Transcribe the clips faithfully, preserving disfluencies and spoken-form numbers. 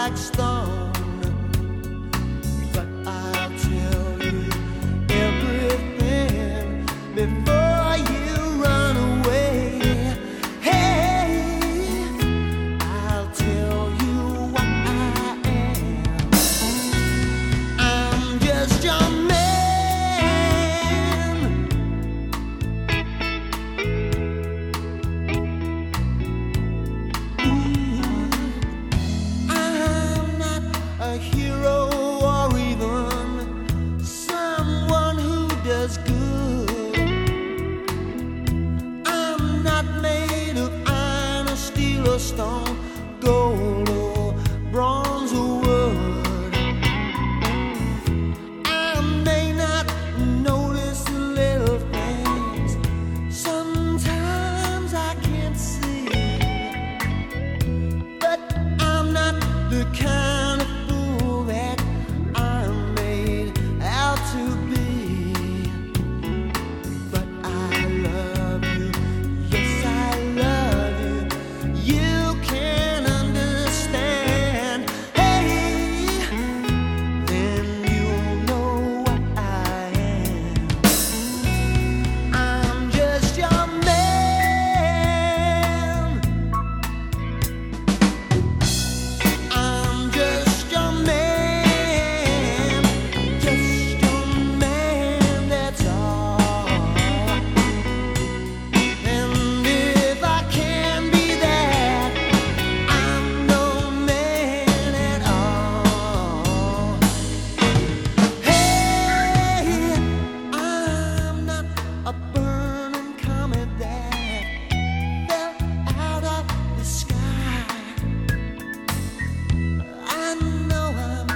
like stone. But I'll tell you everything before you run away. Hey, I'll tell you what I am. I'm just your man. A hero or even someone who does good. I'm not made of iron or steel or stone, gold or bronze or wood. I may not notice the little things, sometimes I can't see, but I'm not the kind of to be. But I love you, yes I love you. You can understand. Hey, then you'll know what I am. I'm just your man. I'm just your man.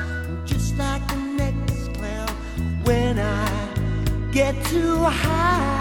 When I get too high,